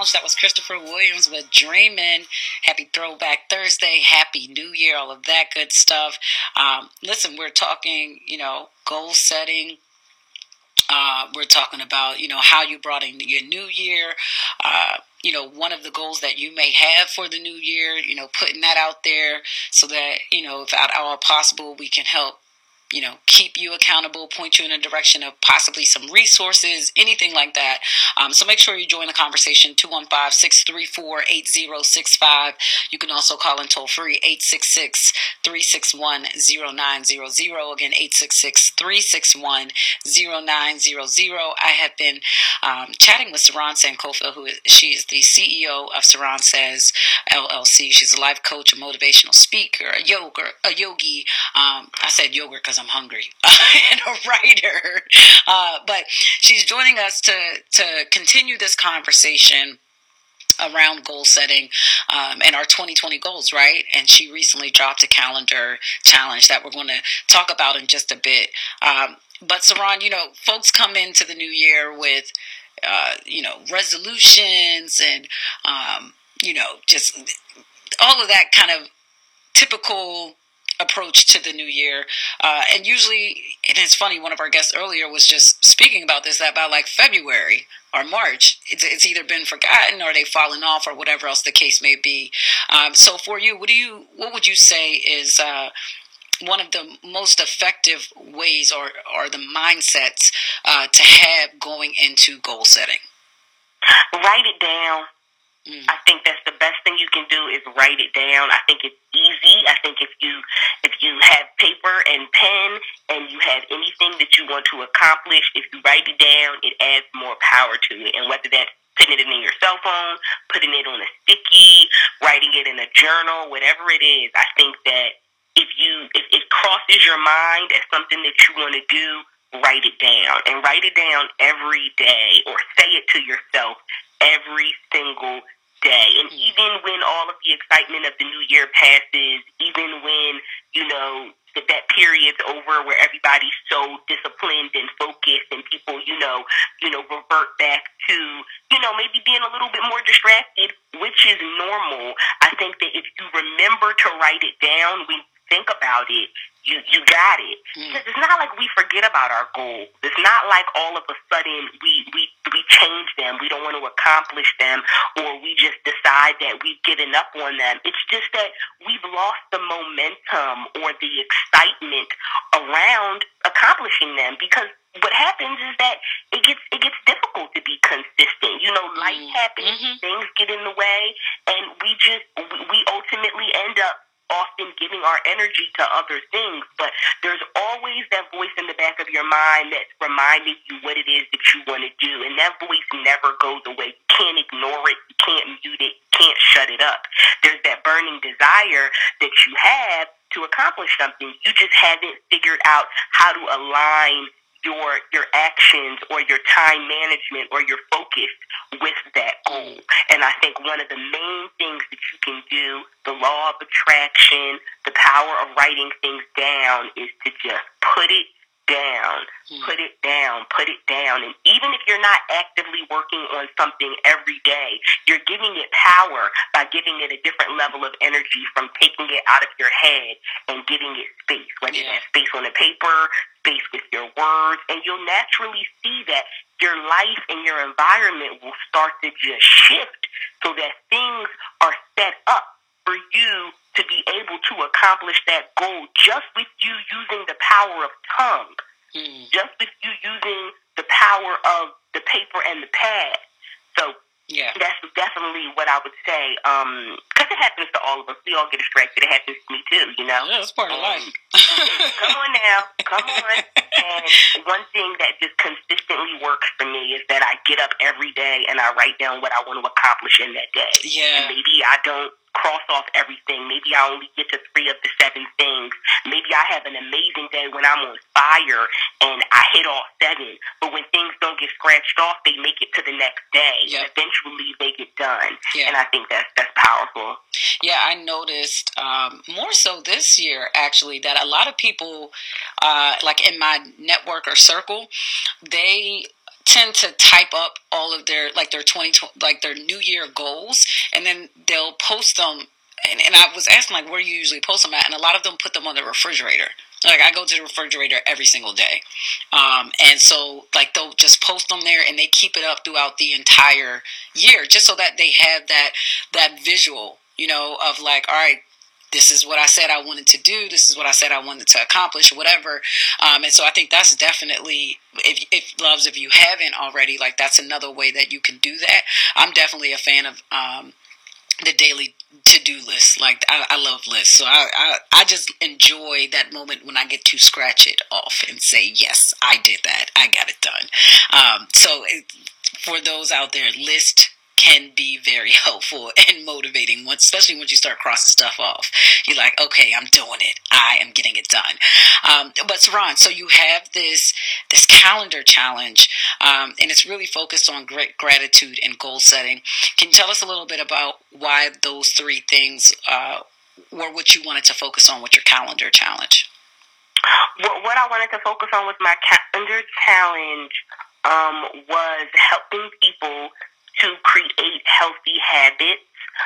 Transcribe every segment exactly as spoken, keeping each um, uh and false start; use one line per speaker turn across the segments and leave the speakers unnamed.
Lounge. That was Christopher Williams with Dreamin'. Happy Throwback Thursday. Happy New Year. All of that good stuff. Um, listen, we're talking, you know, goal setting. Uh, we're talking about, you know, how you brought in your new year. Uh, you know, one of the goals that you may have for the new year, you know, putting that out there so that, you know, if at all possible, we can help, you know, keep you accountable, point you in a direction of possibly some resources, anything like that. Um, so make sure you join the conversation, two one five, six three four, eight zero six five. You can also call in toll free, eight six six, three six one, zero nine zero zero. Again, eight six six, three six one, zero nine zero zero. I have been um, chatting with Saran Sankofa, who is, she is the C E O of Saran Says L L C. She's a life coach, a motivational speaker, a yoga, a yogi. Um, I said yoga because I'm hungry, and a writer. Uh, but she's joining us to to continue this conversation around goal setting um, and our twenty twenty goals, right? And she recently dropped a calendar challenge that we're going to talk about in just a bit. Um, but Saran, you know, folks come into the new year with, uh, you know, resolutions and, um, you know, just all of that kind of typical approach to the new year. Uh, and usually, and it's funny, one of our guests earlier was just speaking about this, that about like February or March, it's, it's either been forgotten or they've fallen off or whatever else the case may be. Um, so for you, what do you, what would you say is uh, one of the most effective ways or, or the mindsets uh, to have going into goal setting?
Write it down. Mm. I think that's the best thing you can do is write it down. I think it's easy. I think if you if you have paper and pen and you have anything that you want to accomplish, if you write it down, it adds more power to it. And whether that's putting it in your cell phone, putting it on a sticky, writing it in a journal, whatever it is, I think that if you if it crosses your mind as something that you want to do, write it down. And write it down every day or say it to yourself every single day. And even when all of the excitement of the new year passes, even when, you know, that, that period's over where everybody's so disciplined and focused and people, you know, you know, revert back to, you know, maybe being a little bit more distracted, which is normal. I think that if you remember to write it down, when you think about it, You you got it. Mm. Because it's not like we forget about our goals. It's not like all of a sudden we, we, we change them. We don't want to accomplish them, or we just decide that we've given up on them. It's just that we've lost the momentum or the excitement around accomplishing them, because what happens is that it gets it gets difficult to be consistent. You know, life mm. happens, mm-hmm. things get in the way, and we just we ultimately end up often giving our energy to other things, but there's always that voice in the back of your mind that's reminding you what it is that you want to do, and that voice never goes away. You can't ignore it, you can't mute it, you can't shut it up. There's that burning desire that you have to accomplish something. You just haven't figured out how to align your your actions or your time management or your focus with that goal. And I think one of the main things that you can do, the law of attraction, the power of writing things down, is to just put it down, mm. put it down, put it down. And even if you're not actively working on something every day, you're giving it power by giving it a different level of energy from taking it out of your head and giving it space, whether yeah. that's space on the paper, space with your words, and you'll naturally see that your life and your environment will start to just shift so that things are set up for you to be able to accomplish that goal just with you using the power of tongue, mm. just with you using the power of the paper and the pad. So yeah. that's definitely what I would say, because um, it happens to all of us. We all get distracted. It happens to me too, you know?
Yeah, that's part of life.
Come on now. Come on. And one thing that just consistently works for me is that I get up every day and I write down what I want to accomplish in that day.
Yeah.
And maybe I don't cross off everything. Maybe I only get to three of the seven things. Maybe I have an amazing day when I'm on fire and I hit all seven. But when things don't get scratched off, they make it to the next day. Yep. And eventually they get done. Yeah. And I think that's that's powerful.
Yeah, I noticed um, more so this year, actually, that a lot of people, uh, like in my network or circle, they tend to type up all of their like their twenty like their New Year goals, and then they'll post them. And, and I was asking like where you usually post them at, and a lot of them put them on the refrigerator. Like I go to the refrigerator every single day, um, and so like they'll just post them there, and they keep it up throughout the entire year, just so that they have that that visual, you know, of like, all right, this is what I said I wanted to do. This is what I said I wanted to accomplish, whatever. Um, and so I think that's definitely, if, if loves, if you haven't already, like that's another way that you can do that. I'm definitely a fan of um, the daily to-do list. Like I, I love lists. So I, I, I just enjoy that moment when I get to scratch it off and say, yes, I did that. I got it done. Um, so it, for those out there, list can be very helpful and motivating, once, especially once you start crossing stuff off. You're like, okay, I'm doing it. I am getting it done. Um, but Saran, so you have this this calendar challenge, um, and it's really focused on great gratitude and goal setting. Can you tell us a little bit about why those three things uh, were what you wanted to focus on with your calendar challenge?
What, what I wanted to focus on with my calendar challenge um, was helping people to create healthy habits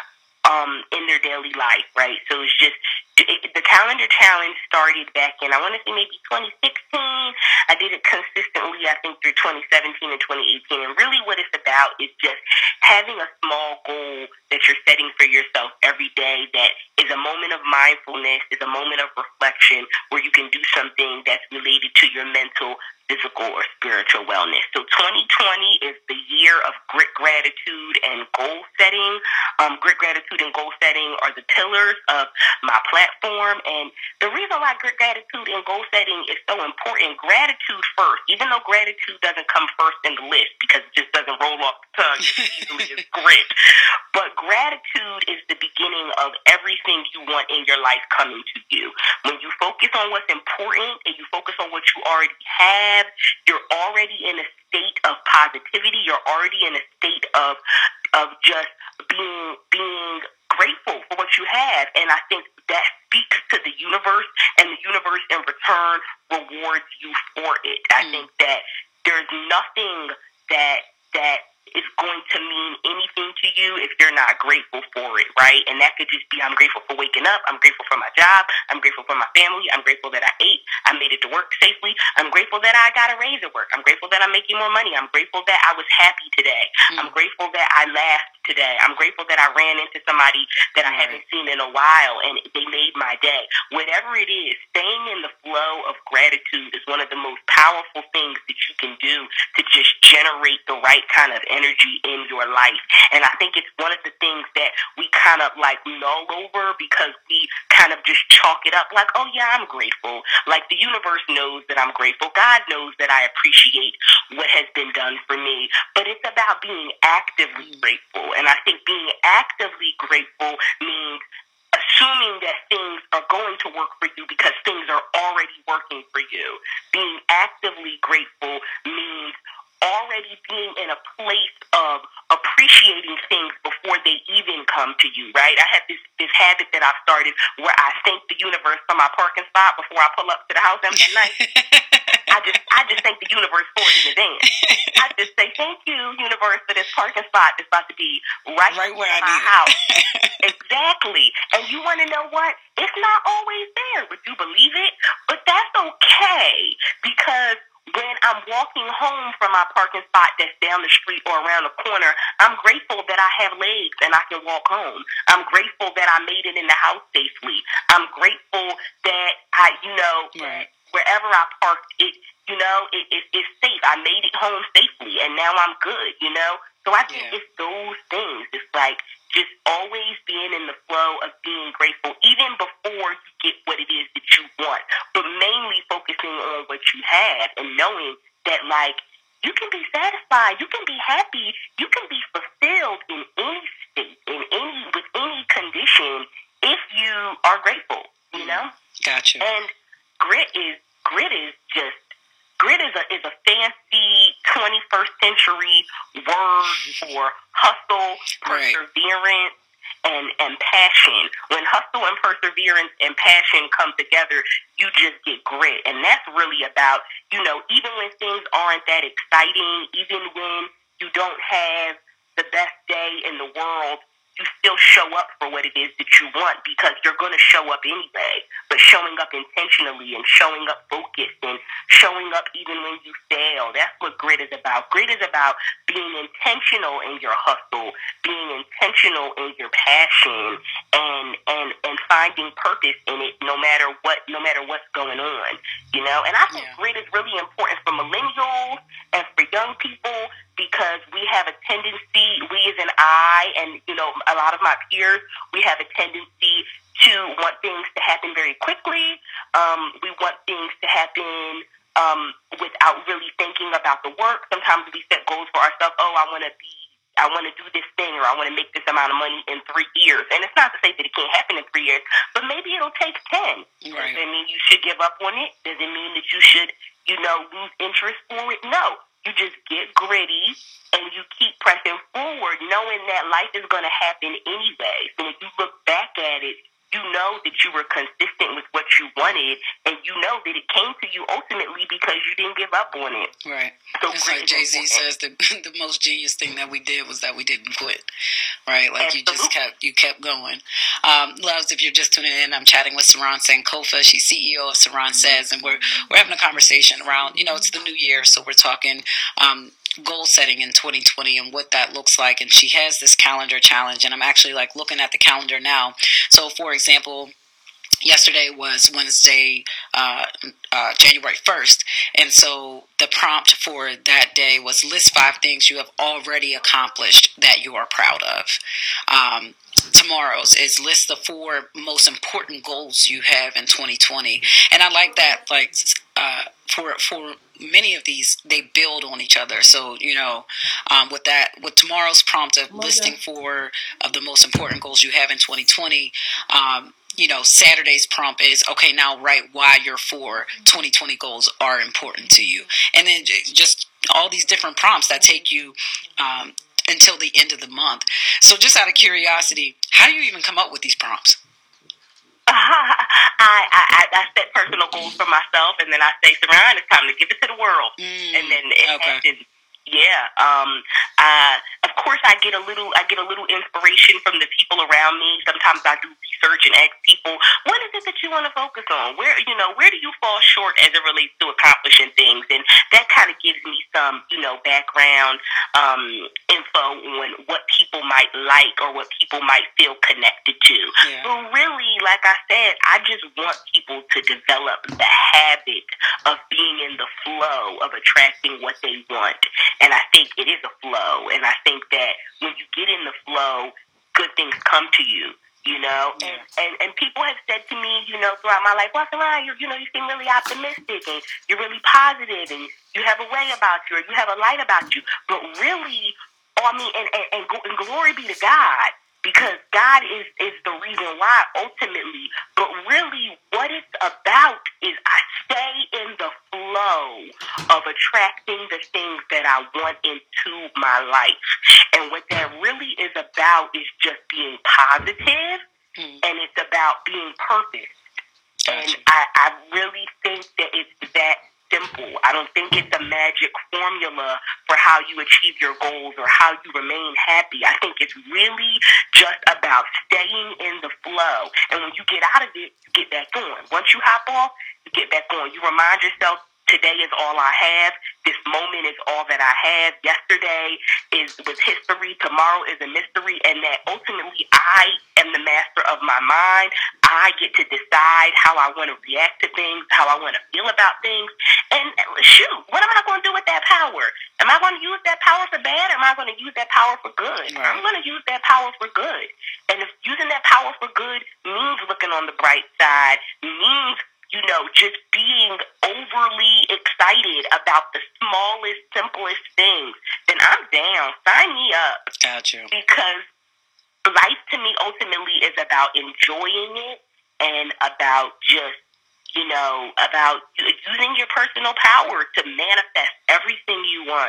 um, in their daily life, right? So it's just, it, the calendar challenge started back in, I want to say maybe twenty sixteen. I did it consistently, I think, through twenty seventeen and twenty eighteen. And really what it's about is just having a small goal that you're setting for yourself every day that is a moment of mindfulness, is a moment of reflection where you can do something that's related to your mental, physical, or spiritual wellness. So twenty twenty is the year of grit, gratitude, and goal setting. Um, grit, gratitude, and goal setting are the pillars of my platform. And the reason why grit, gratitude, and goal setting is so important, gratitude first, even though gratitude doesn't come first in the list because it just doesn't roll off the tongue as easily as grit. But gratitude is the beginning of everything you want in your life coming to you. When you focus on what's important and you focus on what you already have, you're already in a state of positivity. You're already in a state of of just being being grateful for what you have. And I think that speaks to the universe, and the universe in return rewards you for it. I mm. think that there's nothing that that is going to mean anything to you if you're not grateful for it, right? And that could just be, I'm grateful for waking up. I'm grateful for my job. I'm grateful for my family. I'm grateful that I ate. I made it to work safely. I'm grateful that I got a raise at work. I'm grateful that I'm making more money. I'm grateful that I was happy today. Mm. I'm grateful that I laughed today. I'm grateful that I ran into somebody that I right. haven't seen in a while and they made my day. Whatever it is, staying in the flow of gratitude is one of the most powerful things that you can do to just generate the right kind of energy in your life. And I think it's one of the things that we kind of like null over because we kind of just chalk it up like, oh yeah, I'm grateful. Like the universe knows that I'm grateful. God knows that I appreciate what has been done for me. But it's about being actively grateful. And I think being actively grateful means assuming that things are going to work for you because things are already working for you. Being actively grateful means already being in a place of appreciating things before they even come to you, right? I have this, this habit that I've started where I thank the universe for my parking spot before I pull up to the house at night. I just I just thank the universe for it in advance. I just say, thank you, universe, for this parking spot that's about to be right,
right where I
my
need
house. Exactly. And you want to know what? It's not always there. Would you believe it? But that's okay because when I'm walking home from my parking spot that's down the street or around the corner, I'm grateful that I have legs and I can walk home. I'm grateful that I made it in the house safely. I'm grateful that I, you know,
right.
wherever I parked, it, you know, it, it, it's safe. I made it home safely, and now I'm good, you know? So I think yeah. it's those things. It's like just always being in the flow of being grateful, even before you get what it is that you want, but mainly focusing on what you have and knowing that, like, you can be satisfied, you can be happy, you can be fulfilled in any state, in any, with any condition if you are grateful, you know?
Gotcha.
And grit is, grit is just, grit is a is a fancy twenty-first century word for hustle, perseverance, and, and passion. When hustle and perseverance and passion come together, you just get grit. And that's really about, you know, even when things aren't that exciting, even when you don't have the best day in the world, you still show up for what it is that you want, because you're going to show up anyway. But showing up intentionally and showing up focused and showing up even when you fail, that's what grit is about. Grit is about being intentional in your hustle, being intentional in your passion, and and and finding purpose in it, no matter what, no matter what's going on. You know, and I think yeah. grit is really important for millennials and for young people, because we have a tendency, we as an I, and, you know, a lot of my peers, we have a tendency to want things to happen very quickly. Um, we want things to happen um, without really thinking about the work. Sometimes we set goals for ourselves. Oh, I want to be, I want to do this thing, or I want to make this amount of money in three years. And it's not to say that it can't happen in three years, but maybe it'll take ten.
Right.
Does it mean you should give up on it? Does it mean that you should, you know, lose interest for it? No. You just get gritty and you keep pressing forward, knowing that life is going to happen anyway. So when you look back at it, you know that you were consistent with what you wanted, and you know that it came to you ultimately because you didn't give up on it.
Right.
So
it's like Jay-Z says, the the most genius thing that we did was that we didn't quit. Right? Like Absolutely. you just kept you kept going. Um, loves, if you're just tuning in, I'm chatting with Saran Sankofa. She's C E O of Saran Says, and we're we're having a conversation around, you know, it's the new year, so we're talking um goal setting in twenty twenty and what that looks like. And she has this calendar challenge, and I'm actually like looking at the calendar now. So for example, yesterday was Wednesday, uh, uh, January first. And so the prompt for that day was list five things you have already accomplished that you are proud of. Um, tomorrow's is list the four most important goals you have in twenty twenty. And I like that, like, uh, for, for many of these, they build on each other. So, you know, um, with that, with tomorrow's prompt of listing four of the most important goals you have in twenty twenty, um, you know, Saturday's prompt is, okay, now write why your four twenty twenty goals are important to you. And then just all these different prompts that take you um, until the end of the month. So just out of curiosity, how do you even come up with these prompts?
I, I, I set personal goals for myself, and then I say, Saran, it's time to give it to the world.
Mm,
and then it
okay.
happens. Yeah. Um, uh, of course, I get a little. I get a little inspiration from the people around me. Sometimes I do research and ask people, "What is it that you want to focus on? Where you know, where do you fall short as it relates to accomplishing things?" And that kind of gives me some, you know, background um, info on what people might like or what people might feel connected to.
Yeah.
But really, like I said, I just want people to develop the habit of being in the flow of attracting what they want. And I think it is a flow. And I think that when you get in the flow, good things come to you, you know?
Yeah.
And, and and people have said to me, you know, throughout my life, well, Saran, you you know, you seem really optimistic and you're really positive and you have a way about you or you have a light about you. But really, oh, I mean, and, and, and, and glory be to God, because God is, is the reason why ultimately. But really what it's about is I stay in the flow of attracting the things that I want into my life. And what that really is about is just being positive, mm. and it's about being purposed.
Gotcha.
And I, I really think that it's that simple. I don't think it's a magic formula for how you achieve your goals or how you remain happy. I think it's really just about staying in the flow. And when you get out of it, you get back on. Once you hop off, you get back on. You remind yourself, today is all I have. This moment is all that I have. Yesterday is was history. Tomorrow is a mystery. And that ultimately I am the master of my mind. I get to decide how I want to react to things, how I want to feel about things. And shoot, what am I going to do with that power? Am I going to use that power for bad, or am I going to use that power for good?
Right.
I'm going to use that power for good. And if using that power for good means looking on the bright side, means, you know, just being overly excited about the smallest, simplest things, then I'm down. Sign me up.
Gotcha.
Because life to me ultimately is about enjoying it and about just, you know, about using your personal power to manifest everything you want.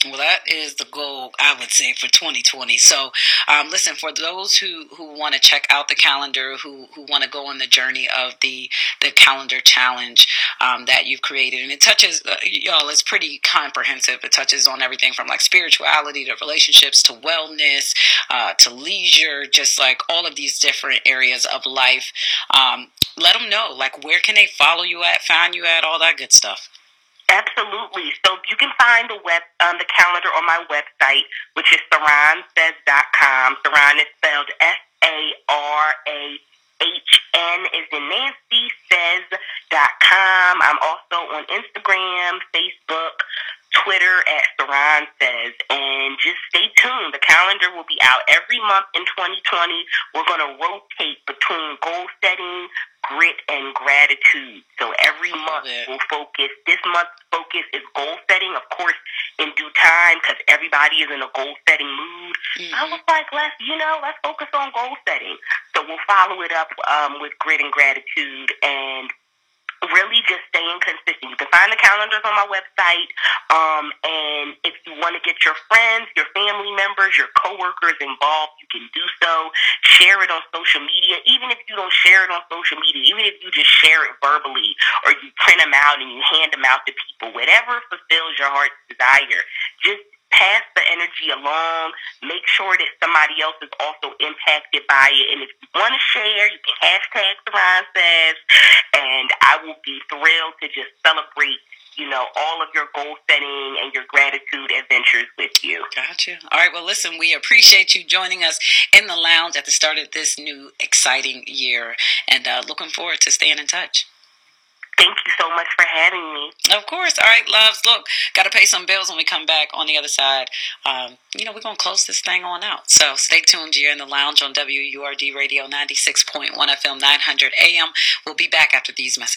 Well, that is the goal, I would say, for twenty twenty. So, um, listen, for those who, who want to check out the calendar, who, who want to go on the journey of the the calendar challenge um, that you've created, and it touches, uh, y'all, it's pretty comprehensive. It touches on everything from like spirituality to relationships to wellness uh, to leisure, just like all of these different areas of life. Um, let them know, like, where can they follow you at, find you at, all that good stuff.
Absolutely. So you can find the web um, the calendar on my website, which is saran says dot com. Saran is spelled S A R A H N is in Nancy, says dot com. I'm also on Instagram, Facebook, Twitter at Saran Says, and just stay tuned. The calendar will be out every month in twenty twenty. We're going to rotate between goal setting, grit, and gratitude. So every month we'll focus. This month's focus is goal setting, of course, in due time, because everybody is in a goal setting mood. Mm-hmm. I was like, let's, you know, let's focus on goal setting. So we'll follow it up um, with grit and gratitude, and really just staying consistent. You can find the calendars on my website, um, and if you want to get your friends, your family members, your coworkers involved, you can do so. Share it on social media, even if you don't share it on social media, even if you just share it verbally, or you print them out and you hand them out to people, whatever fulfills your heart's desire. Just pass the energy along. Make sure that somebody else is also impacted by it. And if you want to share, you can hashtag Saran Says, and I will be thrilled to just celebrate, you know, all of your goal setting and your gratitude adventures with you.
Gotcha. All right. Well, listen, we appreciate you joining us in the lounge at the start of this new exciting year, and uh, looking forward to staying in touch.
Thank you so much for having me.
Of course. All right, loves. Look, got to pay some bills when we come back on the other side. Um, you know, we're going to close this thing on out. So stay tuned. You're in the lounge on W U R D Radio ninety-six point one F M, nine hundred A M. We'll be back after these messages.